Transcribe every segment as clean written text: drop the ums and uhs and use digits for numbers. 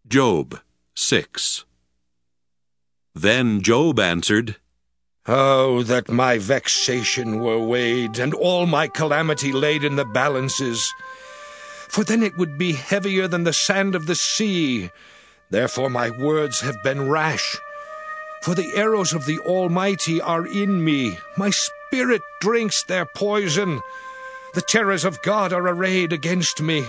Job 6. Then Job answered, Oh, that my vexation were weighed, and all my calamity laid in the balances. For then it would be heavier than the sand of the sea. Therefore my words have been rash. For the arrows of the Almighty are in me. My spirit drinks their poison. The terrors of God are arrayed against me.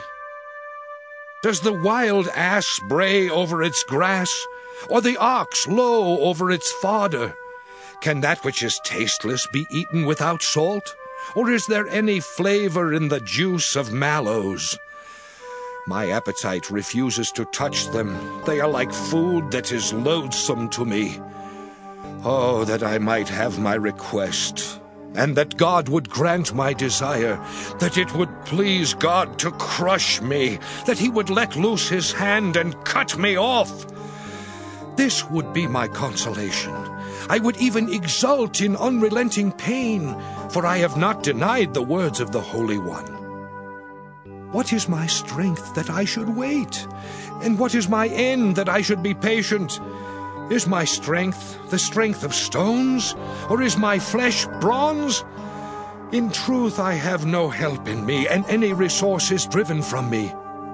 Does the wild ass bray over its grass, or the ox low over its fodder? Can that which is tasteless be eaten without salt? Or is there any flavor in the juice of mallows? My appetite refuses to touch them. They are like food that is loathsome to me. Oh, that I might have my request, and that God would grant my desire, that it would please God to crush me, that he would let loose his hand and cut me off. This would be my consolation. I would even exult in unrelenting pain, for I have not denied the words of the Holy One. What is my strength that I should wait? And what is my end that I should be patient? Is my strength the strength of stones, or is my flesh bronze? In truth, I have no help in me, and any resource is driven from me.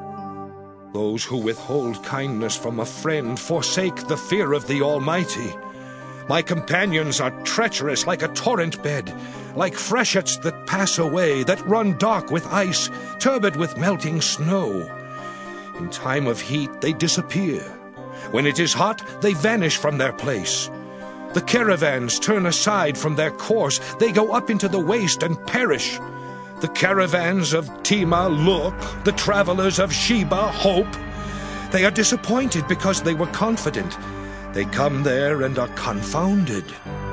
Those who withhold kindness from a friend forsake the fear of the Almighty. My companions are treacherous like a torrent bed, like freshets that pass away, that run dark with ice, turbid with melting snow. In time of heat they disappear. When it is hot, they vanish from their place. The caravans turn aside from their course. They go up into the waste and perish. The caravans of Tema look, the travelers of Sheba hope. They are disappointed because they were confident. They come there and are confounded.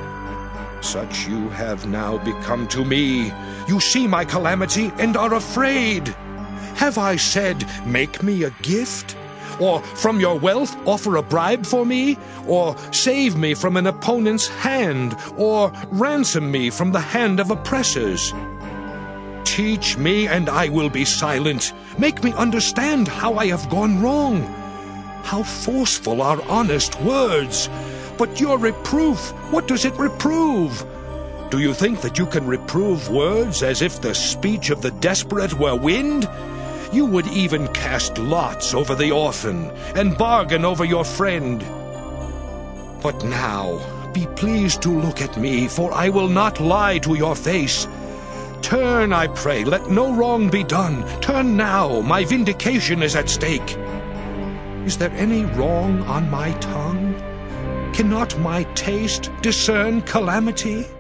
Such you have now become to me. You see my calamity and are afraid. Have I said, make me a gift? Or from your wealth offer a bribe for me? Or save me from an opponent's hand? Or ransom me from the hand of oppressors? Teach me, and I will be silent. Make me understand how I have gone wrong. How forceful are honest words! But your reproof, what does it reprove? Do you think that you can reprove words as if the speech of the desperate were wind? You would even cast lots over the orphan, and bargain over your friend. But now, be pleased to look at me, for I will not lie to your face. Turn, I pray, let no wrong be done. Turn now, my vindication is at stake. Is there any wrong on my tongue? Cannot my taste discern calamity?